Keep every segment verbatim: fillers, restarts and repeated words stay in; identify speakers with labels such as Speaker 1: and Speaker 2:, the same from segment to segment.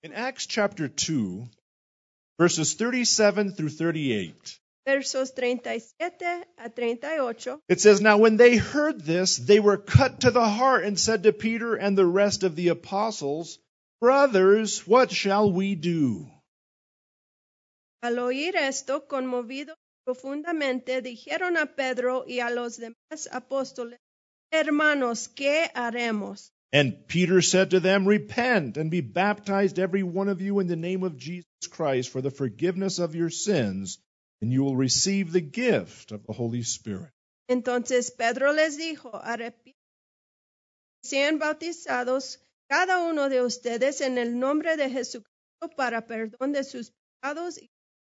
Speaker 1: In Acts chapter two, verses thirty-seven through thirty-eight,
Speaker 2: versos treinta y siete a treinta y ocho,
Speaker 1: it says, "Now when they heard this, they were cut to the heart and said to Peter and the rest of the apostles, 'Brothers, what shall we do?'
Speaker 2: al oír esto, conmovidos profundamente, dijeron a Pedro y a los demás apóstoles, hermanos, ¿qué haremos?
Speaker 1: And Peter said to them, 'Repent and be baptized every one of you in the name of Jesus Christ for the forgiveness of your sins, and you will receive the gift of the Holy Spirit.'"
Speaker 2: Entonces Pedro les dijo, arrepiéntanse, sean bautizados cada uno de ustedes en el nombre de Jesucristo para perdón de sus pecados y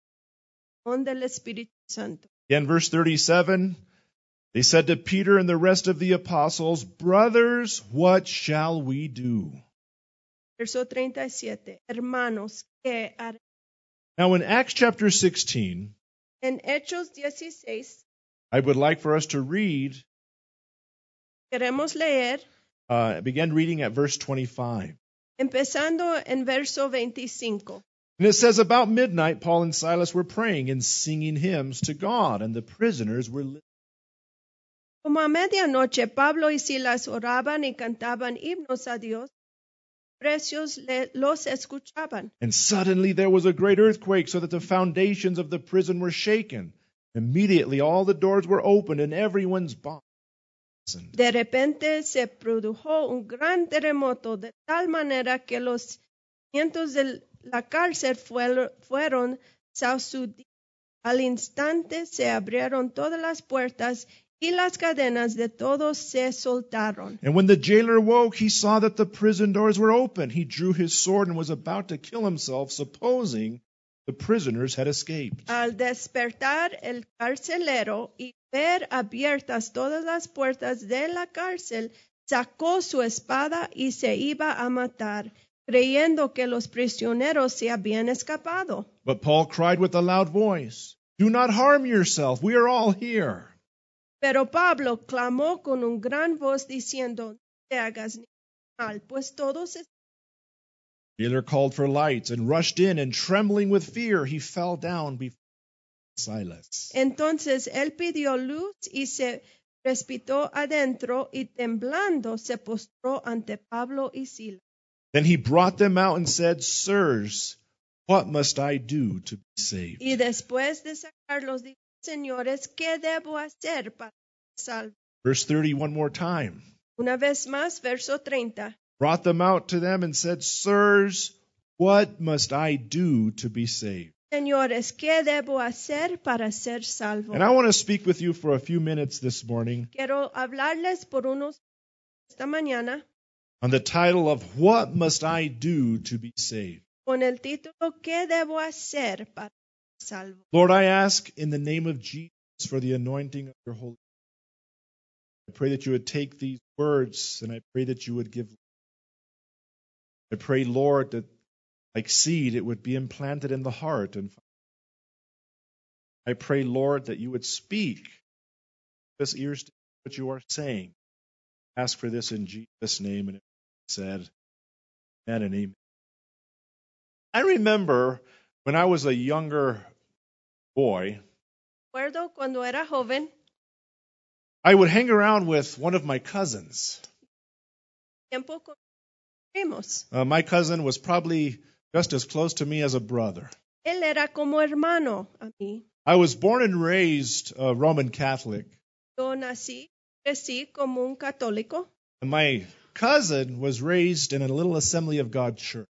Speaker 2: don del Espíritu Santo.
Speaker 1: Again, verse thirty-seven, they said to Peter and the rest of the apostles, "Brothers, what shall we do?"
Speaker 2: Verso treinta y siete, hermanos, ¿qué haremos?
Speaker 1: Now in Acts chapter sixteen,
Speaker 2: En Hechos dieciséis,
Speaker 1: I would like for us to read,
Speaker 2: queremos leer,
Speaker 1: uh, begin reading at verse twenty-five.
Speaker 2: empezando en verso veinticinco.
Speaker 1: And it says, "About midnight, Paul and Silas were praying and singing hymns to God, and the prisoners were listening."
Speaker 2: Como a medianoche, Pablo y Silas oraban y cantaban himnos a Dios. Precios le- los escuchaban.
Speaker 1: And suddenly there was a great earthquake, so that the foundations of the prison were shaken. Immediately all the doors were opened, and everyone's bonds loosened.
Speaker 2: De repente se produjo un gran terremoto de tal manera que los cimientos de la cárcel fueron, fueron sacudidos. Al instante se abrieron todas las puertas y las cadenas de todos se soltaron.
Speaker 1: And when the jailer woke, he saw that the prison doors were open. He drew his sword and was about to kill himself, supposing the prisoners had escaped.
Speaker 2: Al despertar el carcelero y ver abiertas todas las puertas de la cárcel, sacó su espada y se iba a matar, creyendo que los prisioneros se habían escapado.
Speaker 1: But Paul cried with a loud voice, "Do not harm yourself. We are all here."
Speaker 2: Pero Pablo clamó con un gran voz diciendo, no te hagas ni mal, pues todos están.
Speaker 1: The jailer called for lights and rushed in, and trembling with fear, he fell down before Silas.
Speaker 2: Entonces él pidió luz y se precipitó adentro y temblando se postró ante Pablo y Silas.
Speaker 1: Then he brought them out and said, "Sirs, what must I do to be saved?"
Speaker 2: Y después de sacarlos dijo, señores, ¿qué debo hacer para ser salvo?
Speaker 1: Verse thirty, one more time.
Speaker 2: Una vez más, verso treinta.
Speaker 1: Brought them out to them and said, "Sirs, what must I do to be saved?"
Speaker 2: Señores, ¿qué debo hacer para ser salvo?
Speaker 1: And I want to speak with you for a few minutes this morning
Speaker 2: Quiero hablarles por unos esta mañana
Speaker 1: on the title of "What Must I Do to Be Saved?"
Speaker 2: con el título ¿Qué debo hacer para ser salvo?
Speaker 1: Lord, I ask in the name of Jesus for the anointing of your Holy Spirit. I pray that you would take these words and I pray that you would give. I pray, Lord, that like seed it would be implanted in the heart. And I pray, Lord, that you would speak. Give us ears to hear what you are saying. Ask for this in Jesus' name. And it said, amen and amen. I remember when I was a younger boy,
Speaker 2: Recuerdo cuando era joven,
Speaker 1: I would hang around with one of my cousins.
Speaker 2: tiempo con primos.
Speaker 1: Uh, my cousin was probably just as close to me as a brother.
Speaker 2: Él era como hermano a mí.
Speaker 1: I was born and raised uh, Roman Catholic.
Speaker 2: Yo nací, crecí como un católico.
Speaker 1: And my cousin was raised in a little Assembly of God church.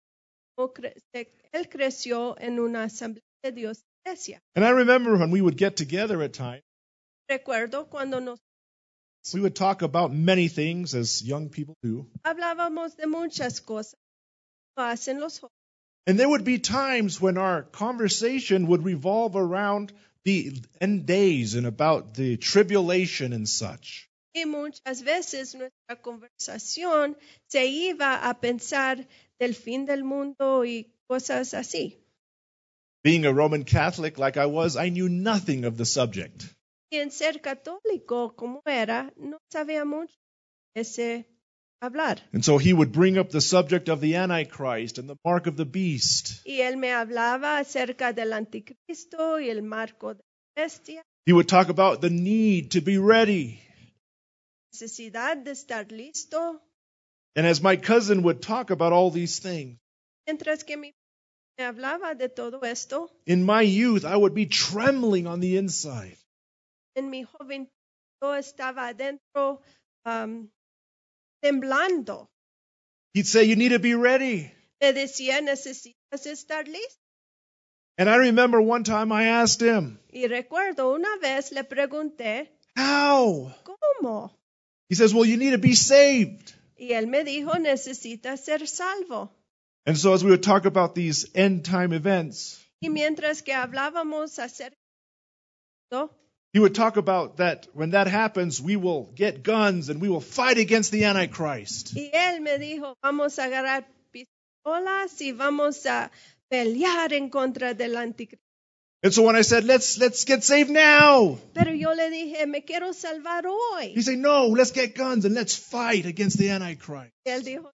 Speaker 2: Él creció en una asamblea de Dios iglesia.
Speaker 1: And I remember when we would get together at times,
Speaker 2: Recuerdo cuando nos
Speaker 1: we would talk about many things as young people do.
Speaker 2: hablábamos de muchas cosas que hacen los jóvenes.
Speaker 1: And there would be times when our conversation would revolve around the end days and about the tribulation and such.
Speaker 2: Y muchas veces nuestra conversación se iba a pensar del fin del mundo y cosas así.
Speaker 1: Being a Roman Catholic like I was, I knew nothing of the subject.
Speaker 2: Y en ser católico como era, no sabía mucho de ese hablar.
Speaker 1: And so he would bring up the subject of the Antichrist and the mark of the beast.
Speaker 2: Y él me hablaba acerca del anticristo y el marco de la bestia,
Speaker 1: He would talk about the need to be ready.
Speaker 2: necesidad de estar listo.
Speaker 1: And as my cousin would talk about all these things,
Speaker 2: Mientras que mi me hablaba de todo esto,
Speaker 1: in my youth, I would be trembling on the inside.
Speaker 2: en mi joven yo estaba adentro um, temblando.
Speaker 1: He'd say, you need to be ready.
Speaker 2: Me decía, necesitas estar listo.
Speaker 1: And I remember one time I asked him,
Speaker 2: Y recuerdo una vez le pregunté,
Speaker 1: how?
Speaker 2: ¿cómo?
Speaker 1: He says, well, you need to be saved.
Speaker 2: Y él me dijo, necesitas ser salvo.
Speaker 1: And so as we would talk about these end time events,
Speaker 2: Y mientras que hablábamos acerca de esto,
Speaker 1: he would talk about that when that happens, we will get guns and we will fight against the Antichrist.
Speaker 2: y él me dijo, vamos a agarrar pistolas y vamos a pelear en contra del anticristo.
Speaker 1: And so when I said, let's let's get saved now,
Speaker 2: Pero yo le dije, me quiero salvar hoy.
Speaker 1: he said, no, let's get guns and let's fight against the Antichrist.
Speaker 2: Y él dijo,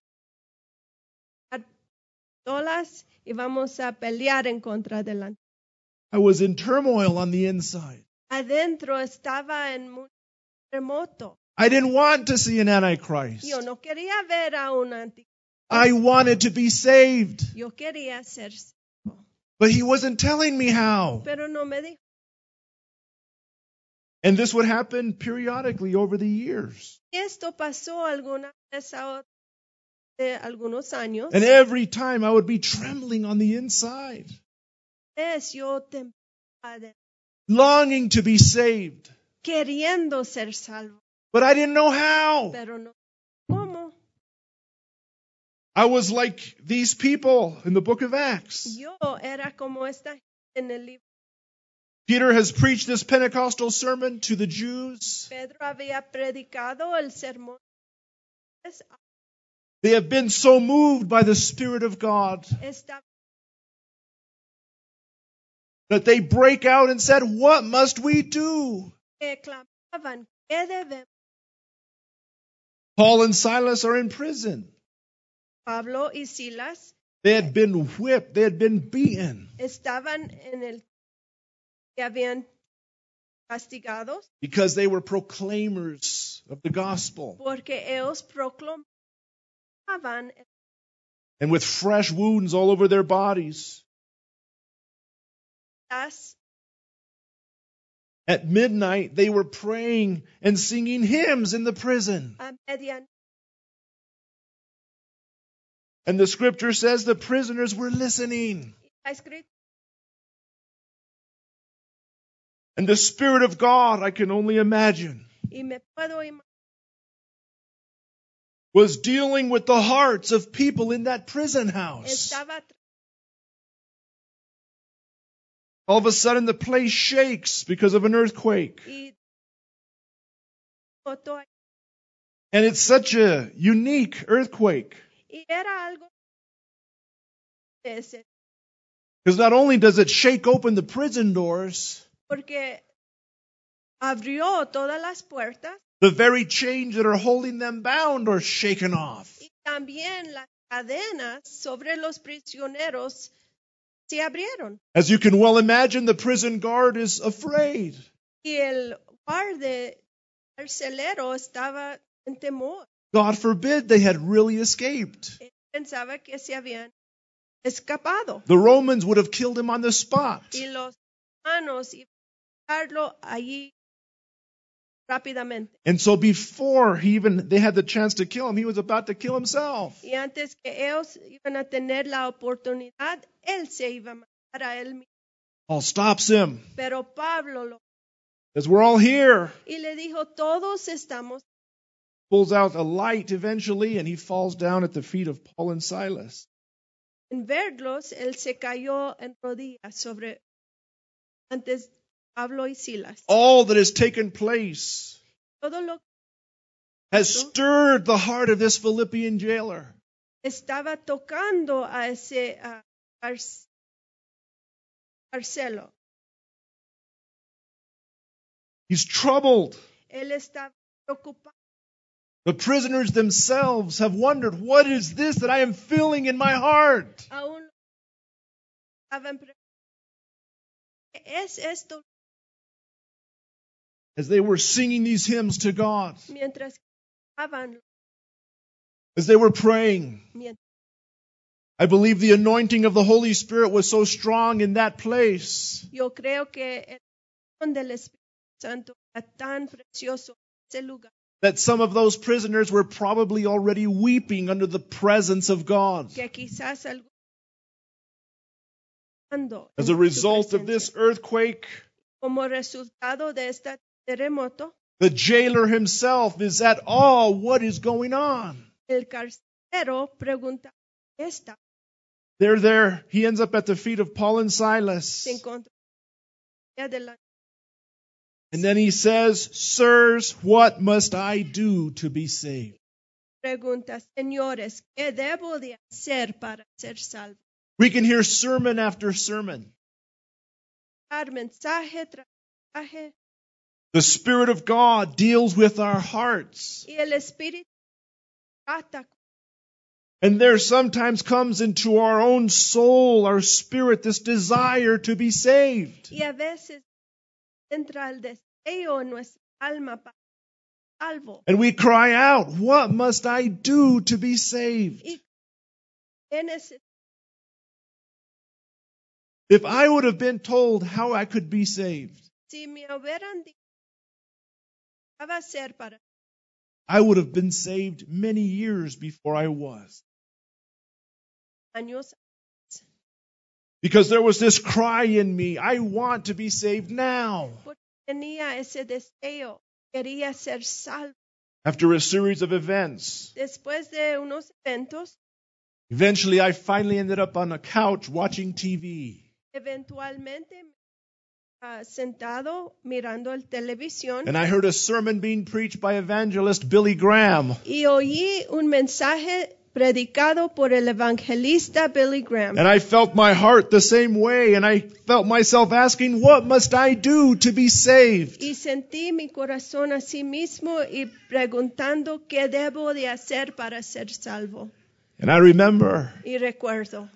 Speaker 2: pistolas y vamos a pelear en contra del anticristo.
Speaker 1: I was in turmoil on the inside.
Speaker 2: Adentro estaba en un terremoto.
Speaker 1: I didn't want to see an Antichrist.
Speaker 2: Yo no quería ver a un anticristo.
Speaker 1: I wanted to be saved.
Speaker 2: Yo quería ser salvo.
Speaker 1: But he wasn't telling me how.
Speaker 2: Pero no me dijo.
Speaker 1: And this would happen periodically over the years.
Speaker 2: Esto pasó alguna vez a de algunos años.
Speaker 1: And every time I would be trembling on the inside,
Speaker 2: Es yo temblaba de-
Speaker 1: longing to be saved.
Speaker 2: queriendo ser salvo,
Speaker 1: But I didn't know how.
Speaker 2: pero no cómo.
Speaker 1: I was like these people in the book of Acts.
Speaker 2: Yo era como esta gente en el libro.
Speaker 1: Peter has preached this Pentecostal sermon to the Jews.
Speaker 2: Pedro había predicado el sermón.
Speaker 1: They have been so moved by the Spirit of God
Speaker 2: Estaba
Speaker 1: that they break out and said, what must we do?
Speaker 2: que clamaban, ¿qué debemos?
Speaker 1: Paul and Silas are in prison.
Speaker 2: Pablo y Silas
Speaker 1: They had been whipped. They had been beaten
Speaker 2: estaban en el que habían castigados
Speaker 1: because they were proclaimers of the gospel.
Speaker 2: porque ellos proclamaban
Speaker 1: And with fresh wounds all over their bodies.
Speaker 2: las
Speaker 1: At midnight, they were praying and singing hymns in the prison.
Speaker 2: a medianoche.
Speaker 1: And the scripture says the prisoners were listening.
Speaker 2: Está escrito,
Speaker 1: And the Spirit of God, I can only imagine,
Speaker 2: y me puedo imaginar,
Speaker 1: was dealing with the hearts of people in that prison house.
Speaker 2: estaba
Speaker 1: All of a sudden, the place shakes because of an earthquake.
Speaker 2: y foto
Speaker 1: And it's such a unique earthquake.
Speaker 2: y era algo de ese,
Speaker 1: Because not only does it shake open the prison doors,
Speaker 2: porque abrió todas las puertas
Speaker 1: the very chains that are holding them bound are shaken off.
Speaker 2: y también las cadenas sobre los prisioneros se abrieron
Speaker 1: As you can well imagine, the prison guard is afraid.
Speaker 2: y el guardia carcelero estaba en temor.
Speaker 1: God forbid they had really escaped.
Speaker 2: Él pensaba que se habían escapado
Speaker 1: The Romans would have killed him on the spot.
Speaker 2: y los hermanos iban a dejarlo allí rápidamente.
Speaker 1: And so before he even they had the chance to kill him, he was about to kill himself.
Speaker 2: Y antes que ellos iban a tener la oportunidad, él se iba a matar a él mismo.
Speaker 1: Paul stops him.
Speaker 2: Pero Pablo lo
Speaker 1: Says, we're all here.
Speaker 2: y le dijo, todos estamos.
Speaker 1: Pulls out a light eventually, and he falls down at the feet of Paul and Silas.
Speaker 2: En verlos, él se cayó en rodillas sobre antes Pablo y Silas.
Speaker 1: All that has taken place
Speaker 2: Todo lo
Speaker 1: has stirred the heart of this Philippian jailer.
Speaker 2: que estaba tocando a ese a Car- Carcelo.
Speaker 1: He's troubled.
Speaker 2: Él estaba preocupado
Speaker 1: The prisoners themselves have wondered, what is this that I am feeling in my heart?
Speaker 2: Aún estaban preguntando, ¿qué es esto?
Speaker 1: As they were singing these hymns to God,
Speaker 2: Mientras estaban,
Speaker 1: as they were praying,
Speaker 2: mientras
Speaker 1: I believe the anointing of the Holy Spirit was so strong in that place
Speaker 2: yo creo que el don del Espíritu Santo era tan precioso en ese lugar
Speaker 1: that some of those prisoners were probably already weeping under the presence of God.
Speaker 2: que quizás algunos estaban
Speaker 1: As
Speaker 2: en
Speaker 1: a
Speaker 2: su
Speaker 1: result of
Speaker 2: presencia.
Speaker 1: this earthquake,
Speaker 2: Como resultado de este terremoto,
Speaker 1: the jailer himself is at awe. What is going on?
Speaker 2: el carcelero pregunta, ¿qué está?
Speaker 1: They're there. He ends up at the feet of Paul and Silas.
Speaker 2: Se encontró delante.
Speaker 1: And then he says, Sirs, what must I do to be saved?
Speaker 2: Pregunta, señores, ¿qué debo de hacer para ser salvo?
Speaker 1: We can hear sermon after sermon.
Speaker 2: Dar mensaje tras mensaje,
Speaker 1: The Spirit of God deals with our hearts.
Speaker 2: y el Espíritu trata.
Speaker 1: And there sometimes comes into our own soul, our spirit, this desire to be saved.
Speaker 2: Y a veces entra el deseo en nuestra alma para ser salvo.
Speaker 1: And we cry out, what must I do to be saved?
Speaker 2: Y en ese-
Speaker 1: If I would have been told how I could be saved,
Speaker 2: si me hubieran dicho qué va a hacer para
Speaker 1: I would have been saved many years before I was.
Speaker 2: años,
Speaker 1: Because there was this cry in me, I want to be saved now.
Speaker 2: porque tenía ese deseo, quería ser salvo.
Speaker 1: After a series of events,
Speaker 2: Después de unos eventos,
Speaker 1: eventually I finally ended up on a couch watching T V.
Speaker 2: eventualmente uh, sentado mirando el televisión
Speaker 1: And I heard a sermon being preached by evangelist Billy Graham.
Speaker 2: y oí un mensaje predicado por el evangelista Billy Graham.
Speaker 1: And I felt my heart the same way, and I felt myself asking, what must I do to be saved?
Speaker 2: Y sentí mi corazón a sí mismo y preguntando qué debo de hacer para ser salvo.
Speaker 1: And I remember
Speaker 2: Y recuerdo,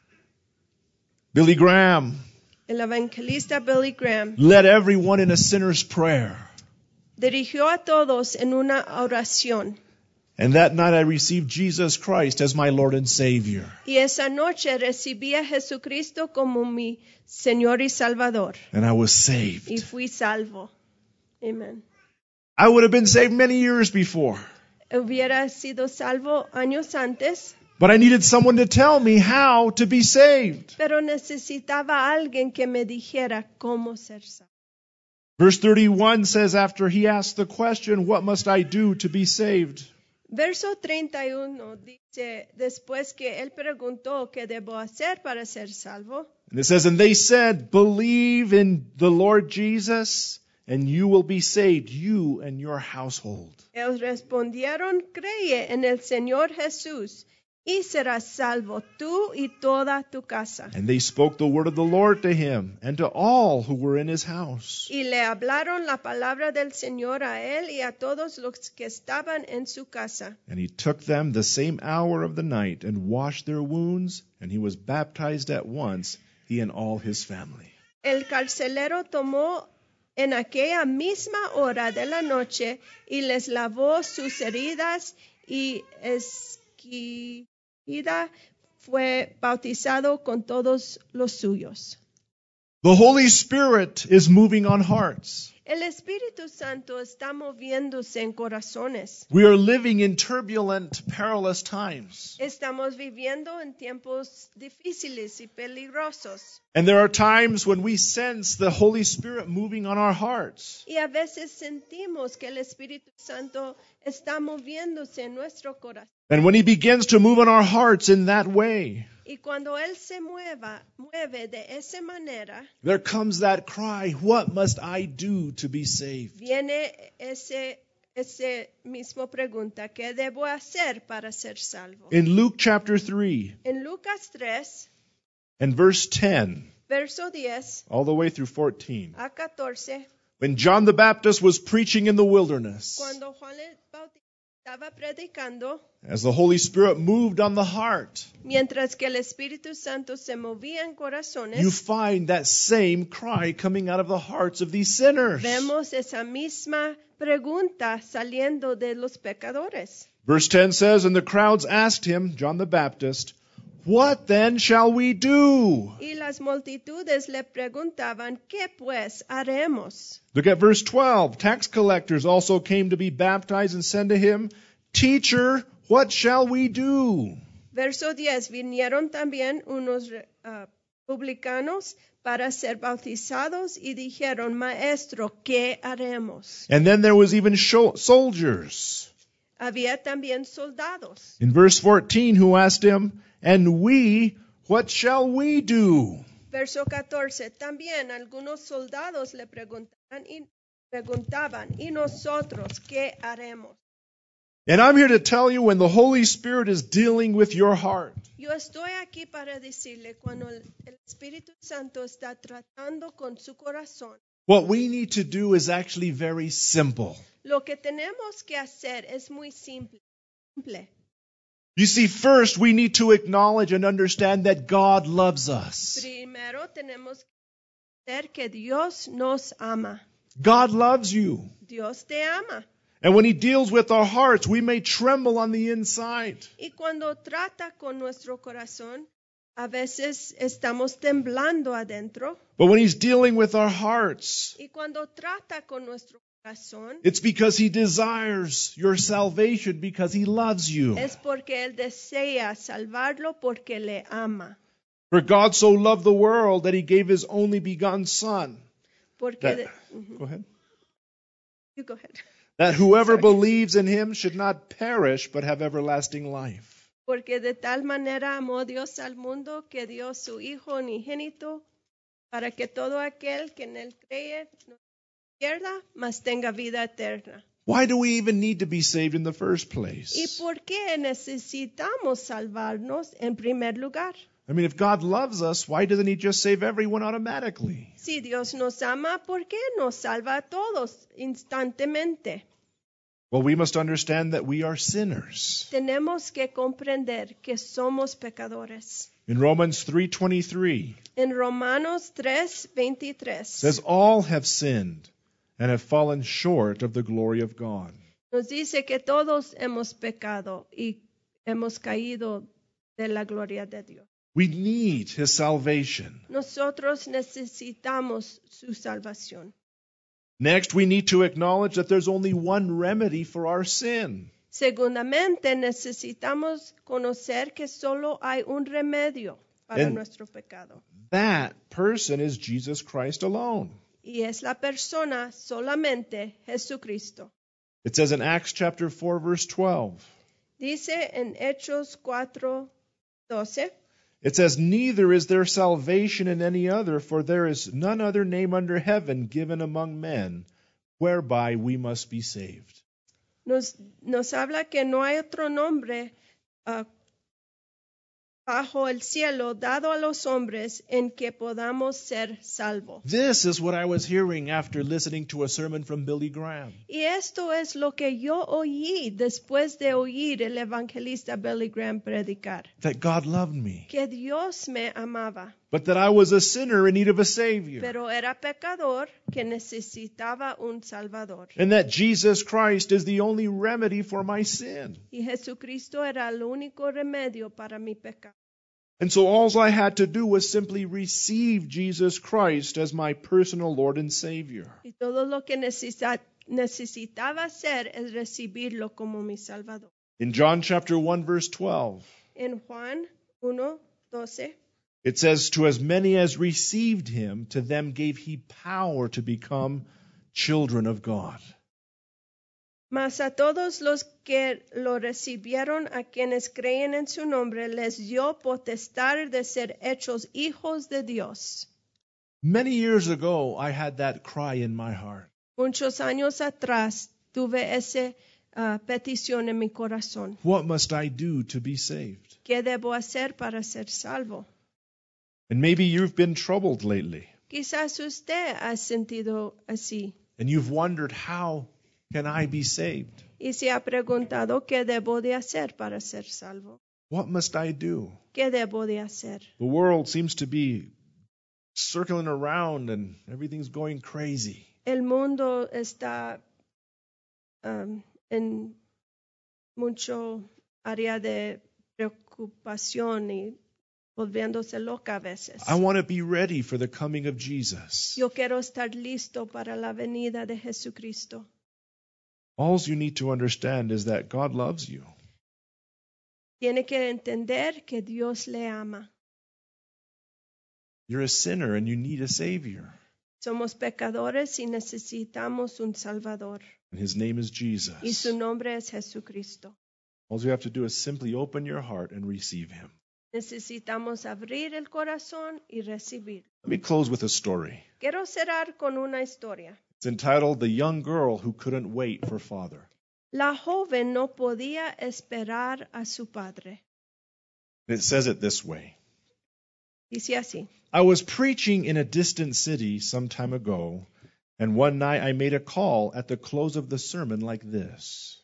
Speaker 1: Billy Graham
Speaker 2: el evangelista Billy Graham
Speaker 1: led everyone in a sinner's prayer.
Speaker 2: dirigió a todos en una oración.
Speaker 1: And that night I received Jesus Christ as my Lord and Savior.
Speaker 2: Y esa noche recibí a Jesucristo como mi Señor y Salvador.
Speaker 1: And I was
Speaker 2: Y
Speaker 1: saved.
Speaker 2: fui salvo. Amen.
Speaker 1: I would have been saved many years before.
Speaker 2: Hubiera sido salvo años antes,
Speaker 1: But I needed someone to tell me how to be saved.
Speaker 2: pero necesitaba a alguien que me dijera cómo ser salvo.
Speaker 1: Verse thirty-one says, after he asked the question, what must I do to be saved?
Speaker 2: Verso treinta y uno dice, después que él preguntó qué debo hacer para ser salvo,
Speaker 1: And it says, and they said, believe in the Lord Jesus, and you will be saved, you and your household.
Speaker 2: ellos respondieron, cree en el Señor Jesús y serás salvo tú y toda tu casa.
Speaker 1: And they spoke the word of the Lord to him and to all who were in his house.
Speaker 2: Y le hablaron la palabra del Señor a él y a todos los que estaban en su casa.
Speaker 1: And he took them the same hour of the night and washed their wounds, and he was baptized at once, he and all his family.
Speaker 2: El carcelero tomó en aquella misma hora de la noche y les lavó sus heridas y esquida fue bautizado con todos los suyos.
Speaker 1: The Holy Spirit is moving on hearts.
Speaker 2: El Espíritu Santo está moviéndose en corazones.
Speaker 1: We are living in turbulent, perilous times.
Speaker 2: Estamos viviendo en tiempos difíciles y peligrosos.
Speaker 1: And there are times when we sense the Holy Spirit moving on our hearts.
Speaker 2: Y a veces sentimos que el Espíritu Santo está moviéndose en nuestro corazón.
Speaker 1: And when he begins to move on our hearts in that way,
Speaker 2: Y cuando Él se mueva, mueve de esa manera,
Speaker 1: there comes that cry, what must I do to be saved?
Speaker 2: viene ese, ese mismo pregunta, ¿qué debo hacer para ser salvo?
Speaker 1: In Luke chapter three
Speaker 2: En Lucas tres,
Speaker 1: and verse ten,
Speaker 2: verso diez
Speaker 1: all the way through fourteen,
Speaker 2: a catorce,
Speaker 1: when John the Baptist was preaching in the wilderness,
Speaker 2: cuando Juan el Bautista estaba predicando,
Speaker 1: as the Holy Spirit moved on the heart,
Speaker 2: mientras que el Espíritu Santo se movía en corazones,
Speaker 1: you find that same cry coming out of the hearts of these sinners.
Speaker 2: vemos esa misma pregunta saliendo de los pecadores.
Speaker 1: Verse ten says, and the crowds asked him, John the Baptist, what then shall we do?
Speaker 2: Y las multitudes le preguntaban, ¿qué pues haremos?
Speaker 1: Look at verse twelve. Tax collectors also came to be baptized and said to him, Teacher, what shall we do?
Speaker 2: Verso diez, vinieron también unos uh, publicanos para ser bautizados y dijeron, Maestro, ¿qué haremos?
Speaker 1: And then there was even sho- soldiers.
Speaker 2: Había también soldados.
Speaker 1: In verse fourteen, who asked him, and we, what shall we do?
Speaker 2: Verso catorce, también algunos soldados le preguntaban y, preguntaban, ¿y nosotros qué haremos?
Speaker 1: And I'm here to tell you, when the Holy Spirit is dealing with your heart,
Speaker 2: Yo estoy aquí para decirle, cuando el, el Espíritu Santo está tratando con su corazón,
Speaker 1: what we need to do is actually very simple.
Speaker 2: lo que tenemos que hacer es muy simple. simple.
Speaker 1: You see, first we need to acknowledge and understand that God loves us.
Speaker 2: Primero tenemos que entender que Dios nos ama.
Speaker 1: God loves you.
Speaker 2: Dios te ama.
Speaker 1: And when He deals with our hearts, we may tremble on the inside.
Speaker 2: Y cuando trata con nuestro corazón, a veces estamos temblando adentro.
Speaker 1: But when He's dealing with our hearts,
Speaker 2: Y cuando trata con nuestro corazón,
Speaker 1: it's because He desires your salvation, because He loves you.
Speaker 2: es porque Él desea salvarlo porque le ama.
Speaker 1: For God so loved the world that He gave His only begotten Son.
Speaker 2: Porque
Speaker 1: That,
Speaker 2: de- Ujú.
Speaker 1: go ahead.
Speaker 2: You go ahead.
Speaker 1: That whoever
Speaker 2: Sorry.
Speaker 1: believes in Him should not perish, but have everlasting life.
Speaker 2: Porque de tal manera amó Dios al mundo que dio su Hijo unigénito para que todo aquel que en Él cree no pierda, mas tenga vida eterna.
Speaker 1: Why do we even need to be saved in the first
Speaker 2: ¿Y
Speaker 1: place?
Speaker 2: por qué necesitamos salvarnos en primer lugar?
Speaker 1: I mean, if God loves us, why doesn't He just save everyone automatically?
Speaker 2: Si Dios nos ama, ¿por qué nos salva a todos instantemente?
Speaker 1: Well, we must understand that we are sinners.
Speaker 2: Tenemos que comprender que somos pecadores.
Speaker 1: In Romans three twenty-three,
Speaker 2: En Romanos tres veintitrés
Speaker 1: says all have sinned and have fallen short of the glory of God.
Speaker 2: nos dice que todos hemos pecado y hemos caído de la gloria de Dios.
Speaker 1: We need His salvation.
Speaker 2: Nosotros necesitamos su salvación.
Speaker 1: Next, we need to acknowledge that there's only one remedy for our sin.
Speaker 2: Segundamente, necesitamos conocer que solo hay un remedio para
Speaker 1: En-
Speaker 2: nuestro pecado.
Speaker 1: That person is Jesus Christ alone.
Speaker 2: Y es la persona solamente Jesucristo.
Speaker 1: It says in Acts chapter four, verse twelve,
Speaker 2: Dice en Hechos cuatro doce,
Speaker 1: it says, neither is there salvation in any other, for there is none other name under heaven given among men whereby we must be saved.
Speaker 2: nos, nos habla que no hay otro nombre ah, bajo el cielo dado a los hombres en que podamos ser salvos.
Speaker 1: This is what I was hearing after listening to a sermon from Billy Graham.
Speaker 2: Y esto es lo que yo oí después de oír el evangelista Billy Graham predicar,
Speaker 1: That God loved me,
Speaker 2: que Dios me amaba,
Speaker 1: but that I was a sinner in need of a Savior.
Speaker 2: pero era pecador que necesitaba un Salvador.
Speaker 1: And that Jesus Christ is the only remedy for my sin.
Speaker 2: Y Jesucristo era el único remedio para mi pecado.
Speaker 1: And so all I had to do was simply receive Jesus Christ as my personal Lord and Savior.
Speaker 2: Y todo lo que necesita- necesitaba hacer es recibirlo como mi Salvador.
Speaker 1: In John chapter one, verse twelve,
Speaker 2: En Juan uno doce
Speaker 1: it says, to as many as received him, to them gave he power to become children of God.
Speaker 2: Mas a todos los que lo recibieron, a quienes creen en su nombre, les dio potestad de ser hechos hijos de Dios.
Speaker 1: Many years ago, I had that cry in my heart.
Speaker 2: Muchos años atrás tuve esa uh, petición en mi corazón.
Speaker 1: What must I do to be saved?
Speaker 2: ¿Qué debo hacer para ser salvo?
Speaker 1: And maybe you've been troubled lately,
Speaker 2: Quizás usted ha sentido así
Speaker 1: and you've wondered, how can I be saved?
Speaker 2: Y se ha preguntado qué debo de hacer para ser salvo.
Speaker 1: What must I do?
Speaker 2: ¿Qué debo de hacer?
Speaker 1: The world seems to be circling around and everything's going crazy.
Speaker 2: El mundo está um, en mucho área de preocupación y volviéndose loca a veces.
Speaker 1: I want to be ready for the coming of Jesus.
Speaker 2: Yo quiero estar listo para la venida de Jesucristo.
Speaker 1: All you need to understand is that God loves you.
Speaker 2: Tiene que entender que Dios le ama.
Speaker 1: You're a sinner and you need a Savior.
Speaker 2: Somos pecadores y necesitamos un Salvador.
Speaker 1: And His name is Jesus.
Speaker 2: Y su nombre es Jesucristo.
Speaker 1: All you have to do is simply open your heart and receive Him.
Speaker 2: Necesitamos abrir el corazón y recibir.
Speaker 1: Let me close with a story.
Speaker 2: Quiero cerrar con una historia.
Speaker 1: It's entitled The Young Girl Who Couldn't Wait for Father.
Speaker 2: La joven no podía esperar a su padre.
Speaker 1: It says it this way.
Speaker 2: Dice así.
Speaker 1: I was preaching in a distant city some time ago, and one night I made a call at the close of the sermon like this.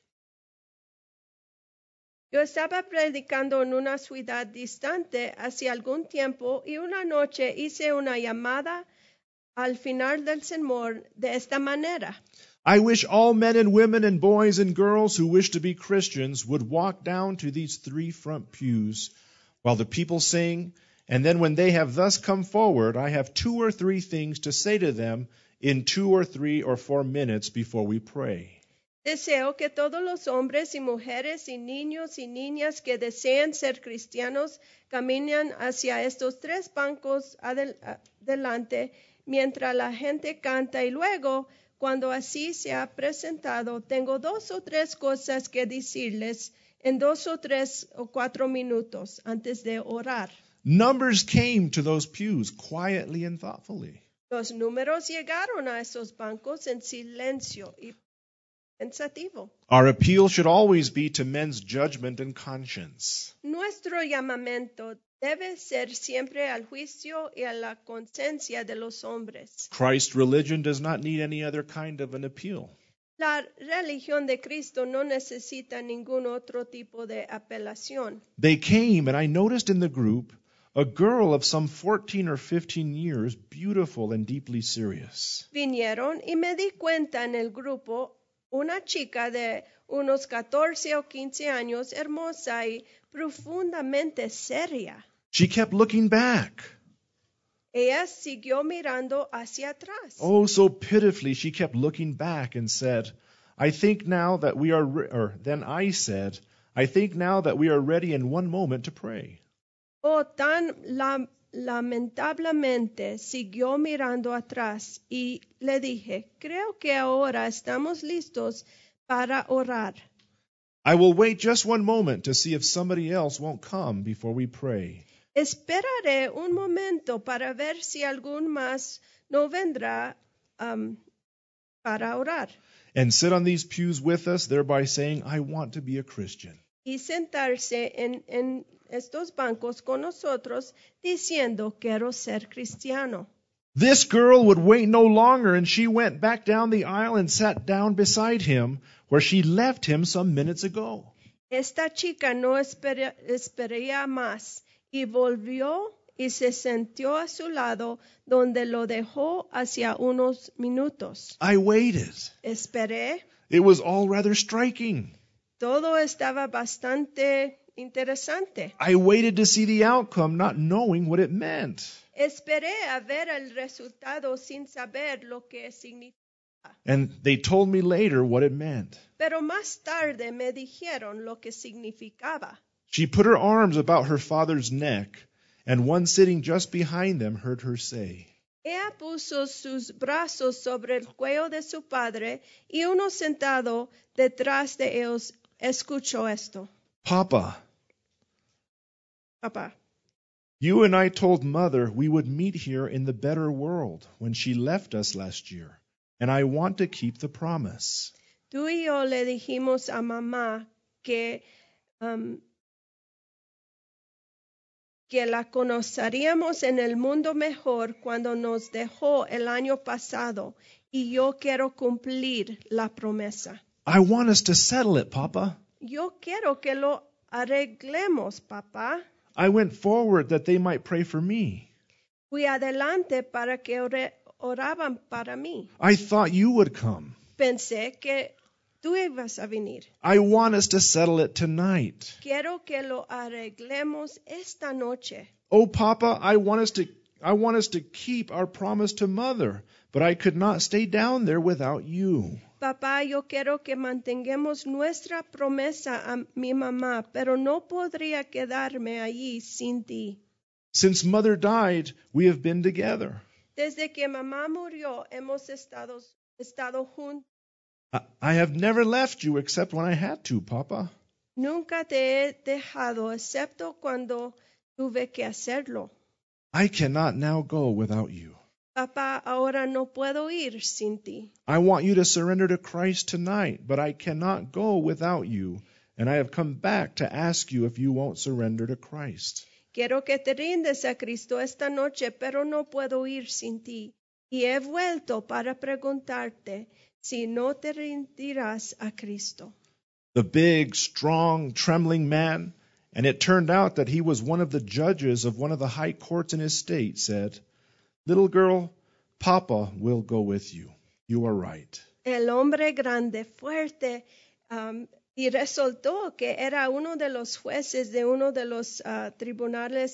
Speaker 2: Yo estaba predicando en una ciudad distante hace algún tiempo y una noche hice una llamada al final del sermón de esta manera.
Speaker 1: I wish all men and women and boys and girls who wish to be Christians would walk down to these three front pews while the people sing, and then when they have thus come forward, I have two or three things to say to them in two or three or four minutes before we pray.
Speaker 2: Deseo que todos los hombres y mujeres y niños y niñas que desean ser cristianos caminen hacia estos tres bancos adel- adelante mientras la gente canta y luego, cuando así se ha presentado, tengo dos o tres cosas que decirles en dos o tres o cuatro minutos antes de orar.
Speaker 1: Numbers came to those pews quietly and thoughtfully.
Speaker 2: Los números llegaron a esos bancos en silencio y pensativo.
Speaker 1: Our appeal should always be to men's judgment and conscience.
Speaker 2: Nuestro llamamiento debe ser siempre al juicio y a la conciencia de los hombres.
Speaker 1: Christ's religion does not need any other kind of an appeal.
Speaker 2: La religión de Cristo no necesita ningún otro tipo de apelación.
Speaker 1: They came, and I noticed in the group a girl of some fourteen or fifteen years, beautiful and deeply serious.
Speaker 2: Vinieron y me di cuenta en el grupo una chica de unos catorce o quince años, hermosa y profundamente seria.
Speaker 1: She kept looking back.
Speaker 2: Ella siguió mirando hacia atrás.
Speaker 1: Oh, so pitifully, she kept looking back and said, I think now that we are, re-, or then I said, I think now that we are ready in one moment to pray.
Speaker 2: Oh, tan la- lamentablemente siguió mirando atrás y le dije, creo que ahora estamos listos para orar.
Speaker 1: I will wait just one moment to see if somebody else won't come before we pray.
Speaker 2: Esperaré un momento para ver si algún más no vendrá um, para orar.
Speaker 1: And sit on these pews with us, thereby saying, I want to be a Christian.
Speaker 2: Y sentarse en, en estos bancos con nosotros diciendo, quiero ser cristiano.
Speaker 1: This girl would wait no longer, and she went back down the aisle and sat down beside him, where she left him some minutes ago.
Speaker 2: Esta chica no espera, esperaría más y volvió y se sentó a su lado donde lo dejó hacia unos minutos.
Speaker 1: I waited.
Speaker 2: Esperé.
Speaker 1: It was all rather striking.
Speaker 2: Todo estaba bastante interesante.
Speaker 1: I waited to see the outcome, not knowing what it meant.
Speaker 2: Esperé a ver el resultado sin saber lo que significaba.
Speaker 1: And they told me later what it meant.
Speaker 2: Pero más tarde me dijeron lo que significaba.
Speaker 1: She put her arms about her father's neck, and one sitting just behind them heard her say,
Speaker 2: Ella puso sus brazos sobre el cuello de su padre y uno sentado detrás de ellos escuchó esto.
Speaker 1: Papa,
Speaker 2: Papá,
Speaker 1: you and I told Mother we would meet here in the better world when she left us last year, and I want to keep the promise.
Speaker 2: tú y yo le dijimos a mamá que, um, que la conoceríamos en el mundo mejor cuando nos dejó el año pasado, y yo quiero cumplir la promesa.
Speaker 1: I want us to settle it, Papa.
Speaker 2: Yo quiero que lo arreglemos, papá.
Speaker 1: I went forward that they might pray for me.
Speaker 2: Fui adelante para que ore- oraban para mí.
Speaker 1: I thought you would come.
Speaker 2: Pensé que tú ibas a venir.
Speaker 1: I want us to settle it tonight.
Speaker 2: Quiero que lo arreglemos esta noche.
Speaker 1: Oh, Papa, I want us to I want us to keep our promise to Mother, but I could not stay down there without you.
Speaker 2: Papá, yo quiero que mantengamos nuestra promesa a mi mamá, pero no podría quedarme allí sin ti.
Speaker 1: Since Mother died, we have been together.
Speaker 2: Desde que mamá murió, hemos estado, estado juntos.
Speaker 1: I, I have never left you except when I had to, Papa.
Speaker 2: Nunca te he dejado, excepto cuando tuve que hacerlo.
Speaker 1: I cannot now go without you.
Speaker 2: Papá, ahora no puedo ir sin ti.
Speaker 1: I want you to surrender to Christ tonight, but I cannot go without you. And I have come back to ask you if you won't surrender to Christ.
Speaker 2: Quiero que te rindes a Cristo esta noche, pero no puedo ir sin ti. Y he vuelto para preguntarte si no te rendirás a Cristo.
Speaker 1: The big, strong, trembling man, and it turned out that he was one of the judges of one of the high courts in his state, said, "Little girl, Papa will go with you. You are right."
Speaker 2: El hombre grande, fuerte, um, y resultó que era uno de los jueces de uno de los uh, tribunales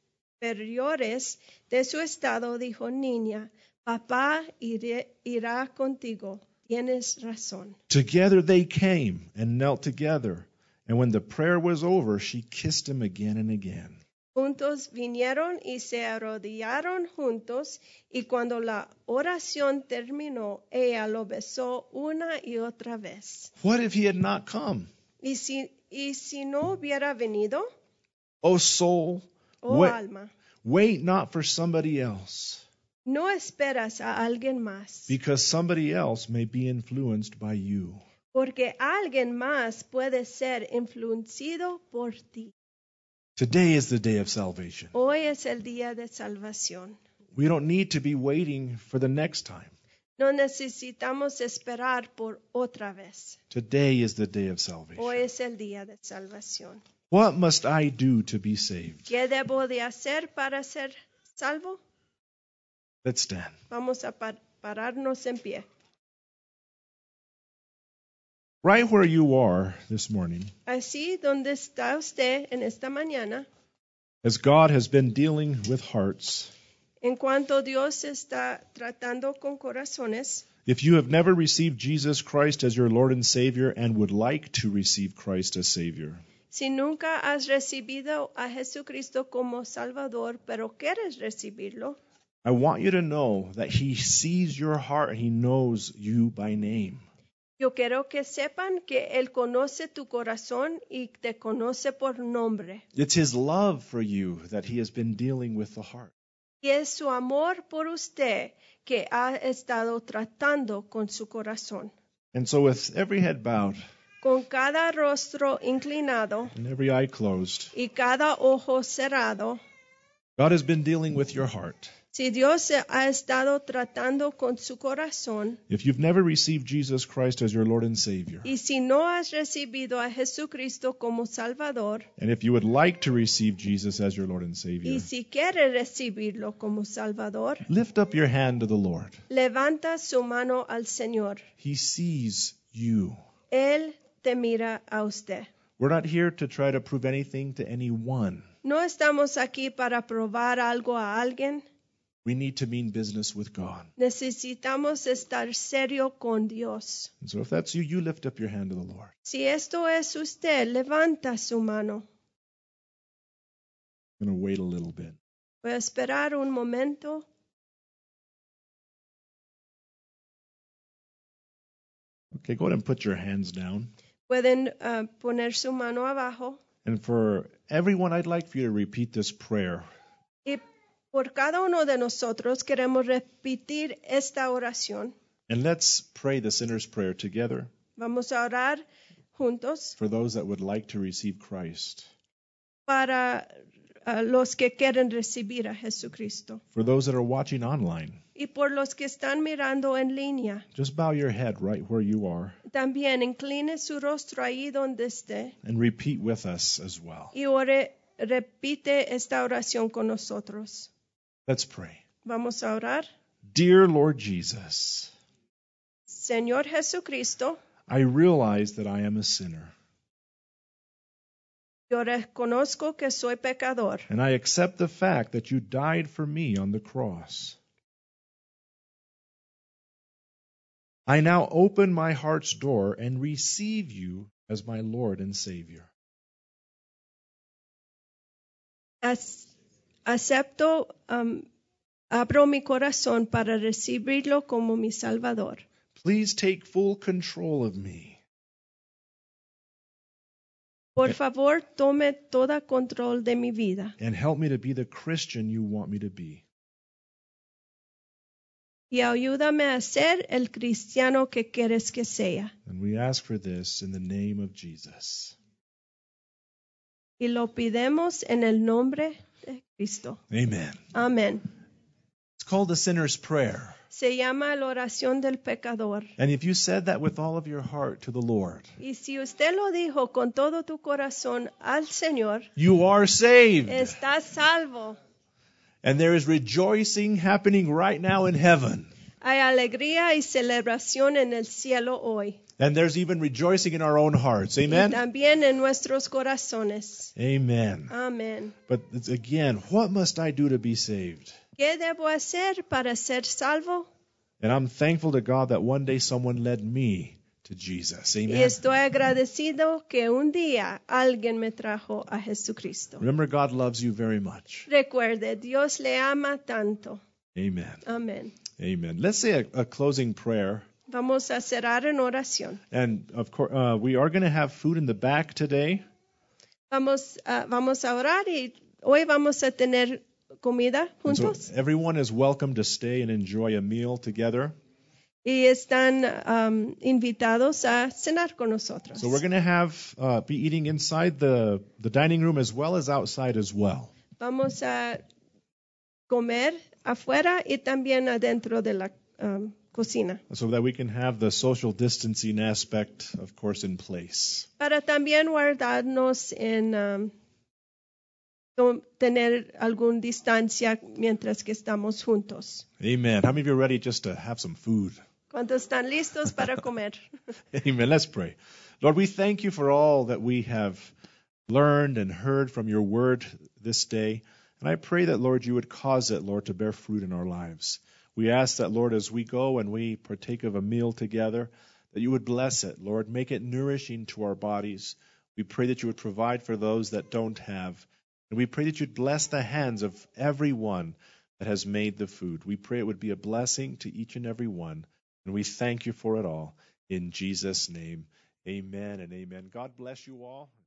Speaker 2: superiores de su estado, dijo, niña, papá iré, irá contigo. Tienes razón.
Speaker 1: Together they came and knelt together, and when the prayer was over, she kissed him again and again.
Speaker 2: Juntos vinieron y se arrodillaron juntos, y cuando la oración terminó, ella lo besó una y otra vez.
Speaker 1: What if he had not come?
Speaker 2: ¿Y si, y si no hubiera venido?
Speaker 1: O soul,
Speaker 2: Oh,
Speaker 1: wait,
Speaker 2: alma,
Speaker 1: wait not for somebody else,
Speaker 2: no esperas a alguien más,
Speaker 1: because somebody else may be influenced by you.
Speaker 2: porque alguien más puede ser influenciado por ti.
Speaker 1: Today is the day of salvation.
Speaker 2: Hoy es el día de salvación.
Speaker 1: We don't need to be waiting for the next time.
Speaker 2: No necesitamos esperar por otra vez.
Speaker 1: Today is the day of
Speaker 2: Hoy
Speaker 1: salvation.
Speaker 2: es el día de salvación.
Speaker 1: What must I do to be saved?
Speaker 2: ¿Qué debo de hacer para ser salvo?
Speaker 1: Let's stand.
Speaker 2: Vamos a par- pararnos en pie.
Speaker 1: Right where you are this morning,
Speaker 2: Así donde está usted en esta mañana,
Speaker 1: as God has been dealing with hearts,
Speaker 2: en cuanto Dios está tratando con corazones,
Speaker 1: if you have never received Jesus Christ as your Lord and Savior and would like to receive Christ as Savior,
Speaker 2: si nunca has recibido a Jesucristo como Salvador, pero quieres recibirlo,
Speaker 1: I want you to know that He sees your heart and He knows you by name.
Speaker 2: yo quiero que sepan que Él conoce tu corazón y te conoce por nombre.
Speaker 1: It's His love for you that He has been dealing with the heart.
Speaker 2: Y es su amor por usted que ha estado tratando con su corazón.
Speaker 1: And so with every head bowed
Speaker 2: Con cada rostro inclinado
Speaker 1: and every eye closed,
Speaker 2: y cada ojo cerrado,
Speaker 1: God has been dealing with your heart.
Speaker 2: si Dios ha estado tratando con su corazón,
Speaker 1: If you've never received Jesus Christ as your Lord and Savior,
Speaker 2: y si no has recibido a Jesucristo como Salvador,
Speaker 1: and if you would like to receive Jesus as your Lord and Savior,
Speaker 2: y si quiere recibirlo como Salvador,
Speaker 1: lift up your hand to the Lord.
Speaker 2: levanta su mano al Señor.
Speaker 1: He sees you.
Speaker 2: Él te mira a usted.
Speaker 1: We're not here to try to prove anything to anyone.
Speaker 2: No estamos aquí para probar algo a alguien.
Speaker 1: We need to mean business with God.
Speaker 2: Necesitamos estar serio con Dios.
Speaker 1: And so if that's you, you lift up your hand to the Lord.
Speaker 2: Si esto es usted, levanta su mano.
Speaker 1: I'm going to wait a little bit.
Speaker 2: Voy a esperar un momento.
Speaker 1: Okay, go ahead and put your hands down.
Speaker 2: Pueden uh, poner su mano abajo.
Speaker 1: And for everyone, I'd like for you to repeat this prayer.
Speaker 2: Y por cada uno de nosotros queremos repetir esta oración.
Speaker 1: And let's pray the sinner's prayer together
Speaker 2: Vamos a orar juntos
Speaker 1: for those that would like to receive Christ.
Speaker 2: para a los que quieren recibir a Jesucristo.
Speaker 1: For those that are watching online,
Speaker 2: Y por los que están mirando en línea,
Speaker 1: just bow your head right where you are
Speaker 2: también incline su rostro ahí donde esté
Speaker 1: and repeat with us as well.
Speaker 2: y ore, repite esta oración con nosotros.
Speaker 1: Let's pray.
Speaker 2: Vamos a orar.
Speaker 1: Dear Lord Jesus,
Speaker 2: Señor Jesucristo,
Speaker 1: I realize that I am a sinner,
Speaker 2: yo reconozco que soy pecador
Speaker 1: and I accept the fact that you died for me on the cross. I now open my heart's door and receive you as my Lord and Savior.
Speaker 2: Ac- acepto, um, abro mi corazón para recibirlo como mi Salvador.
Speaker 1: Please take full control of me.
Speaker 2: Por favor, tome todo control de mi vida
Speaker 1: And help me to be the Christian you want me to be.
Speaker 2: y ayúdame a ser el cristiano que quieres que sea.
Speaker 1: And we ask for this in the name of Jesus.
Speaker 2: Y lo pidemos en el nombre de Cristo.
Speaker 1: Amen.
Speaker 2: Amén.
Speaker 1: It's called the sinner's prayer.
Speaker 2: Se llama la oración del pecador.
Speaker 1: And if you said that with all of your heart to the Lord,
Speaker 2: Y si usted lo dijo con todo tu corazón al Señor,
Speaker 1: you are saved.
Speaker 2: está salvo.
Speaker 1: And there is rejoicing happening right now in heaven.
Speaker 2: Hay alegría y celebración en el cielo hoy.
Speaker 1: And there's even rejoicing in our own hearts.
Speaker 2: Y
Speaker 1: Amen?
Speaker 2: también en nuestros corazones.
Speaker 1: Amen.
Speaker 2: Amén.
Speaker 1: But it's, again, what must I do to be saved?
Speaker 2: ¿Qué debo hacer para ser salvo?
Speaker 1: And I'm thankful to God that one day someone led me to Jesus.
Speaker 2: Y
Speaker 1: Amen.
Speaker 2: estoy agradecido que un día alguien me trajo a Jesucristo.
Speaker 1: Remember, God loves you very much.
Speaker 2: Recuerde, Dios le ama tanto.
Speaker 1: Amen.
Speaker 2: Amén.
Speaker 1: Amen. Let's say a, a closing prayer.
Speaker 2: Vamos a cerrar en oración.
Speaker 1: And of course, uh, we are going to have food in the back today.
Speaker 2: Vamos, a- vamos a orar y hoy vamos a tener comida
Speaker 1: And so
Speaker 2: juntos.
Speaker 1: everyone is welcome to stay and enjoy a meal together.
Speaker 2: Y están um, invitados a cenar con nosotros.
Speaker 1: So we're going to have uh, be eating inside the, the dining room as well as outside as well.
Speaker 2: Vamos a comer afuera y también adentro de la um, cocina.
Speaker 1: So that we can have the social distancing aspect, of course, in place.
Speaker 2: Para también guardarnos en um, to- tener alguna distancia mientras que estamos juntos.
Speaker 1: Amen. How many of you are ready just to have some food?
Speaker 2: ¿Cuántos están listos para comer?
Speaker 1: Amen. Let's pray. Lord, we thank you for all that we have learned and heard from your word this day. And I pray that, Lord, you would cause it, Lord, to bear fruit in our lives. We ask that, Lord, as we go and we partake of a meal together, that you would bless it, Lord, make it nourishing to our bodies. We pray that you would provide for those that don't have. And we pray that you'd bless the hands of everyone that has made the food. We pray it would be a blessing to each and every one. And we thank you for it all. In Jesus' name, amen and amen. God bless you all.